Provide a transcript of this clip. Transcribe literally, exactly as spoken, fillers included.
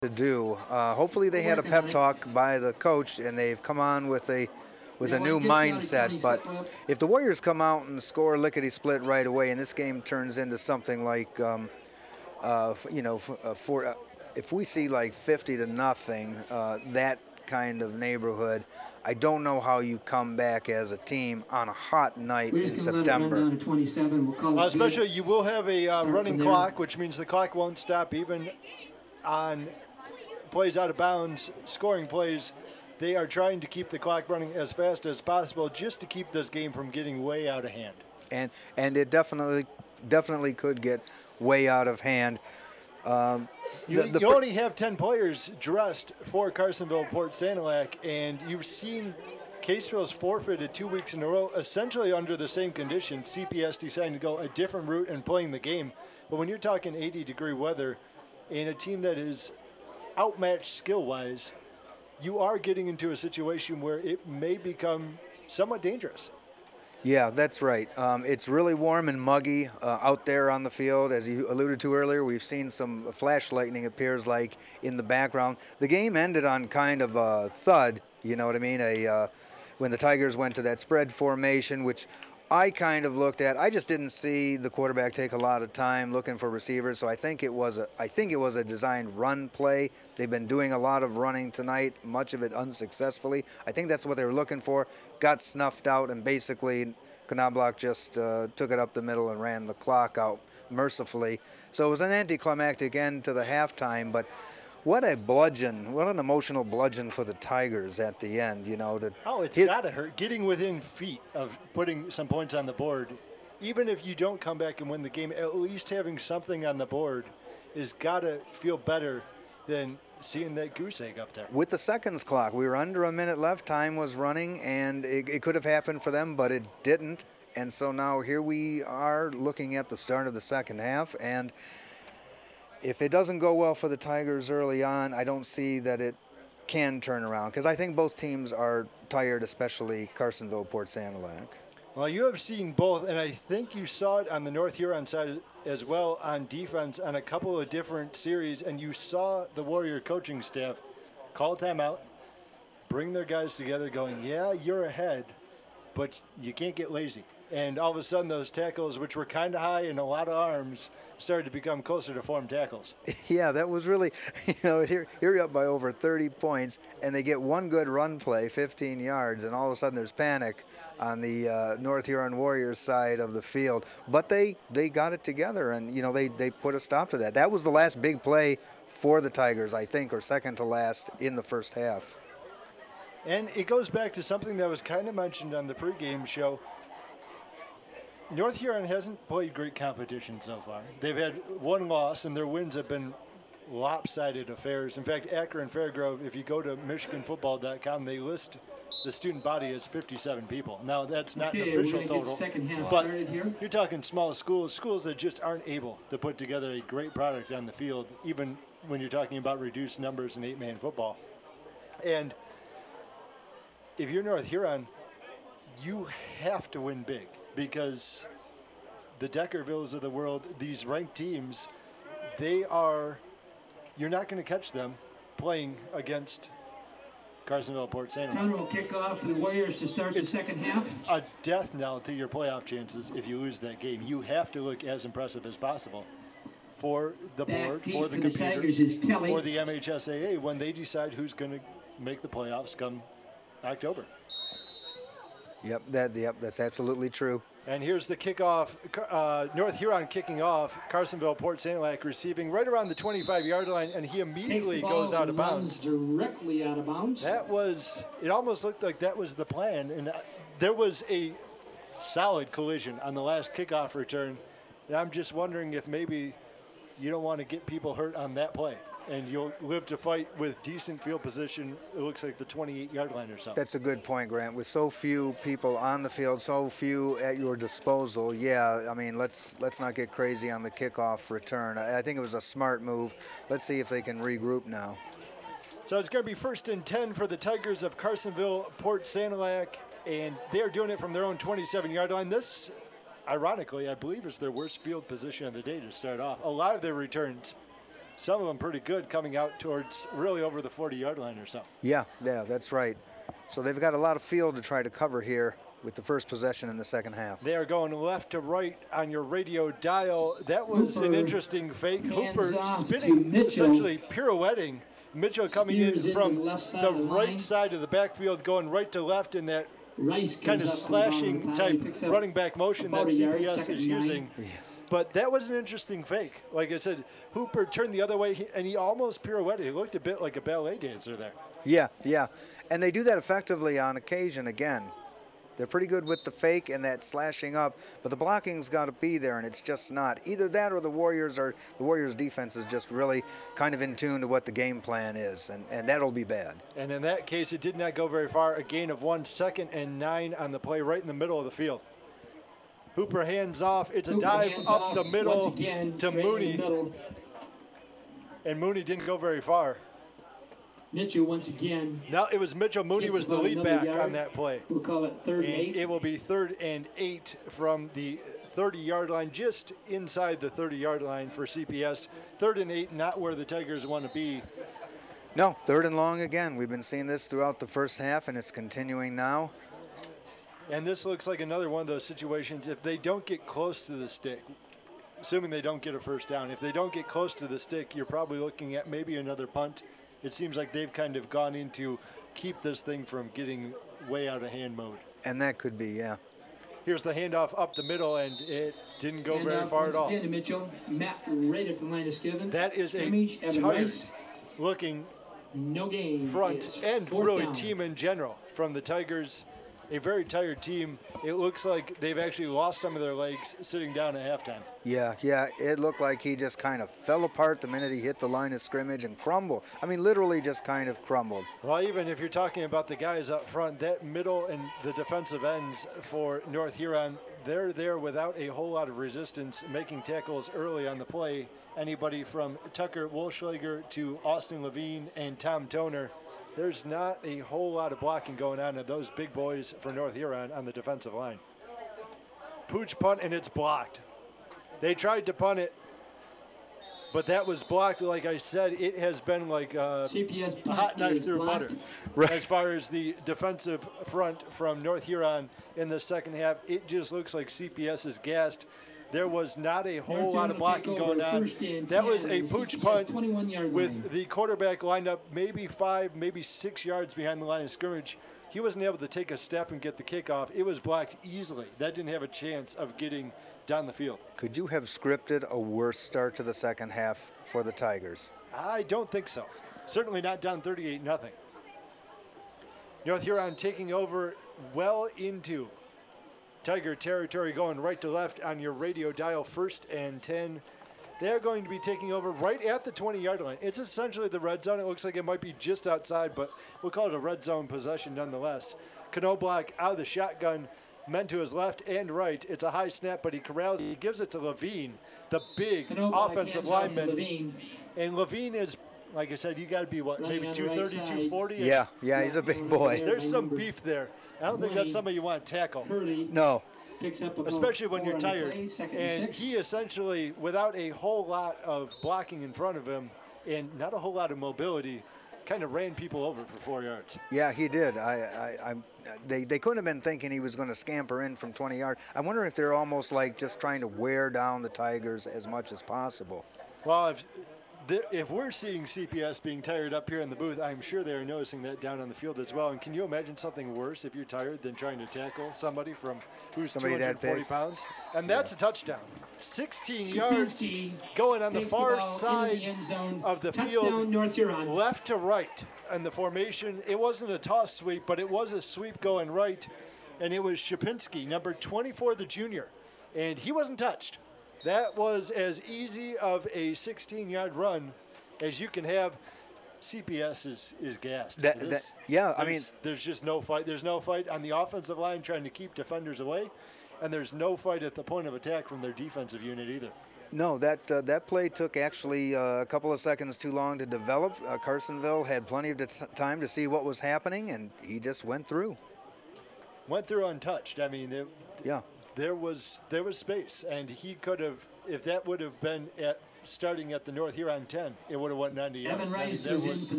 to do. Uh, hopefully, they had a pep talk by the coach, and they've come on with a with a new mindset. But if the Warriors come out and score lickety split right away, and this game turns into something like, um, uh, you know, uh, for uh, if we see like fifty to nothing, uh, that kind of neighborhood, I don't know how you come back as a team on a hot night in September. Uh, especially, you will have a uh, running clock, which means the clock won't stop even on plays out of bounds, scoring plays. They are trying to keep the clock running as fast as possible just to keep this game from getting way out of hand. And and it definitely definitely could get way out of hand. Um, you, the, the you only have ten players dressed for Carsonville Port Sanilac, and you've seen Caseville's forfeited two weeks in a row, essentially under the same conditions. C P S deciding to go a different route and playing the game. But when you're talking eighty degree weather and a team that is outmatched skill-wise, you are getting into a situation where it may become somewhat dangerous. Yeah, that's right. Um, it's really warm and muggy uh, out there on the field. As you alluded to earlier, we've seen some flash lightning, appears like, in the background. The game ended on kind of a thud, you know what I mean, a uh, when the Tigers went to that spread formation, which I kind of looked at. I just didn't see the quarterback take a lot of time looking for receivers, so I think it was a I think it was a designed run play. They've been doing a lot of running tonight, much of it unsuccessfully. I think that's what they were looking for. Got snuffed out, and basically Knobloch just uh, took it up the middle and ran the clock out mercifully. So it was an anticlimactic end to the halftime, but what a bludgeon, what an emotional bludgeon for the Tigers at the end, you know. To oh, it's got to hurt. Getting within feet of putting some points on the board, even if you don't come back and win the game, at least having something on the board is got to feel better than seeing that goose egg up there. With the seconds clock, we were under a minute left, time was running, and it, it could have happened for them, but it didn't. And so now here we are looking at the start of the second half, and if it doesn't go well for the Tigers early on, I don't see that it can turn around, because I think both teams are tired, especially Carsonville Port Sanilac. Well, you have seen both, and I think you saw it on the North Huron side as well on defense on a couple of different series, and you saw the Warrior coaching staff call timeout, bring their guys together going, yeah, you're ahead, but you can't get lazy. And all of a sudden, those tackles, which were kind of high and a lot of arms, started to become closer to form tackles. Yeah, that was really, you know, here, here you're up by over thirty points, and they get one good run play, fifteen yards, and all of a sudden there's panic on the uh, North Huron Warriors side of the field. But they, they got it together, and, you know, they, they put a stop to that. That was the last big play for the Tigers, I think, or second to last in the first half. And it goes back to something that was kind of mentioned on the pregame show. North Huron hasn't played great competition so far. They've had one loss, and their wins have been lopsided affairs. In fact, Akron Fairgrove, if you go to michigan football dot com, they list the student body as fifty-seven people. Now, that's not okay, an official total, but here. You're talking small schools, schools that just aren't able to put together a great product on the field, even when you're talking about reduced numbers in eight-man football. And if you're North Huron, you have to win big, because the Deckervilles of the world, these ranked teams, they are, you're not going to catch them playing against Carsonville Port Sanilac. Time will kick off for the Warriors to start it's the second half. A death knell to your playoff chances if you lose that game. You have to look as impressive as possible for the Back board, deep for the for the computers, Tigers is Kelly. for the M H S A A when they decide who's going to make the playoffs come October. Yep, that yep, that's absolutely true. And here's the kickoff. Uh, North Huron kicking off. Carsonville Port Sanilac receiving right around the twenty-five-yard line, and he immediately goes out of bounds. Directly out of bounds. That was. It almost looked like that was the plan, and there was a solid collision on the last kickoff return. And I'm just wondering if maybe you don't want to get people hurt on that play, and you'll live to fight with decent field position. It looks like the twenty-eight-yard line or something. That's a good point, Grant. With so few people on the field, so few at your disposal, yeah, I mean, let's let's not get crazy on the kickoff return. I, I think it was a smart move. Let's see if they can regroup now. So it's going to be first and ten for the Tigers of Carsonville Port Sanilac, and they are doing it from their own twenty-seven-yard line. This, ironically, I believe is their worst field position of the day to start off. A lot of their returns some of them pretty good coming out towards really over the forty-yard line or so. Yeah, yeah, that's right. So they've got a lot of field to try to cover here with the first possession in the second half. They are going left to right on your radio dial. That was Hooper an interesting fake. hands Hooper off to spinning, Mitchell. essentially pirouetting. Mitchell coming Spears in into from the left side the of the right line. side of the backfield, going right to left in that Rice kind of comes up from the bottom slashing of the pile. type He picks up running back motion about that a yard, C P S second is and nine. using. But that was an interesting fake. Like I said, Hooper turned the other way, he- and he almost pirouetted. He looked a bit like a ballet dancer there. Yeah, yeah. And they do that effectively on occasion again. They're pretty good with the fake and that slashing up, but the blocking's got to be there, and it's just not. Either that or the Warriors are the Warriors' defense is just really kind of in tune to what the game plan is, and, and that'll be bad. And in that case, it did not go very far. A gain of one, second and nine on the play right in the middle of the field. Hooper hands off. It's a Hooper dive hands up off the middle once again, to right in the Mooney, middle. and Mooney didn't go very far. Mitchell once again. Now it was Mitchell. Mooney gets was the about lead another back yard. on that play. We'll call it third and And eight. it will be third and eight from the thirty-yard line, just inside the thirty-yard line for C P S. Third and eight, not where the Tigers want to be. No, third and long again. We've been seeing this throughout the first half, and it's continuing now. And this looks like another one of those situations. If they don't get close to the stick, assuming they don't get a first down, if they don't get close to the stick, you're probably looking at maybe another punt. It seems like they've kind of gone into keep this thing from getting way out of hand mode. And that could be, yeah. Here's the handoff up the middle, and it didn't go And very now far once at all. again to Mitchell. Matt right at the line of Skiven. That is a Hamish, Evan tired Rice, looking no gain. front It's and fourth really down. team in general from the Tigers. A very tired team. It looks like they've actually lost some of their legs sitting down at halftime. Yeah, yeah, it looked like he just kind of fell apart the minute he hit the line of scrimmage and crumbled. I mean, literally just kind of crumbled. Well, even if you're talking about the guys up front, that middle and the defensive ends for North Huron, they're there without a whole lot of resistance, making tackles early on the play. Anybody from Tucker Wolschlager to Austin Levine and Tom Toner, there's not a whole lot of blocking going on of those big boys for North Huron on the defensive line. Pooch punt, and it's blocked. They tried to punt it, but that was blocked. Like I said, it has been like uh, C P S a hot punt knife is through blocked. butter. Right. As far as the defensive front from North Huron in the second half, it just looks like C P S is gassed. There was not a whole North lot Huron of will take blocking over going on. first and That was ten a on the pooch C P S punt twenty-one-yard with line. the quarterback lined up maybe five, maybe six yards behind the line of scrimmage. He wasn't able to take a step and get the kickoff. It was blocked easily. That didn't have a chance of getting down the field. Could you have scripted a worse start to the second half for the Tigers? I don't think so. Certainly not down thirty-eight nothing. North Huron taking over well into Tiger territory, going right to left on your radio dial, first and ten. They're going to be taking over right at the twenty-yard line. It's essentially the red zone. It looks like it might be just outside, but we'll call it a red zone possession nonetheless. Knobloch out of the shotgun, men to his left and right. It's a high snap, but he corrals. He gives it to Levine, the big Knobloch offensive hands off to lineman. Levine. And Levine is, like I said, you got to be, what, Running maybe on the two right thirty, side. two forty? Yeah, yeah, he's a big boy. There's some beef there. I don't think that's twenty. somebody you want to tackle, Hurley No, picks up about especially when four you're on the tired. play, second and And six. he essentially, without a whole lot of blocking in front of him and not a whole lot of mobility, kind of ran people over for four yards. yeah, he did. I, I, I'm, they, they couldn't have been thinking he was going to scamper in from twenty yards. I wonder if they're almost like just trying to wear down the Tigers as much as possible. Well, if, the, if we're seeing C P S being tired up here in the booth, I'm sure they're noticing that down on the field as well. And can you imagine something worse if you're tired than trying to tackle somebody from who's Somebody that two hundred forty big. pounds? And that's a touchdown. sixteen yards Shapinski going on the takes far ball into side the end zone. of the Touchdown, field, North Huron. left to right. And the formation, it wasn't a toss sweep, but it was a sweep going right. And it was Shapinski, number twenty-four, the junior. And he wasn't touched. That was as easy of a sixteen-yard run as you can have. C P S is, is gassed. That- This- that- yeah, I there's- mean- There's just no fight. There's no fight on the offensive line trying to keep defenders away. And there's no fight at the point of attack from their defensive unit either. No, that uh, that play took actually uh, a couple of seconds too long to develop. Uh, Carsonville had plenty of t- time to see what was happening, and he just went through. Went through untouched. I mean, there, Yeah. there was there was space, and he could have, if that would have been at starting at the North Huron ten, it would have went ninety yards. Evan I mean, Rice there was was in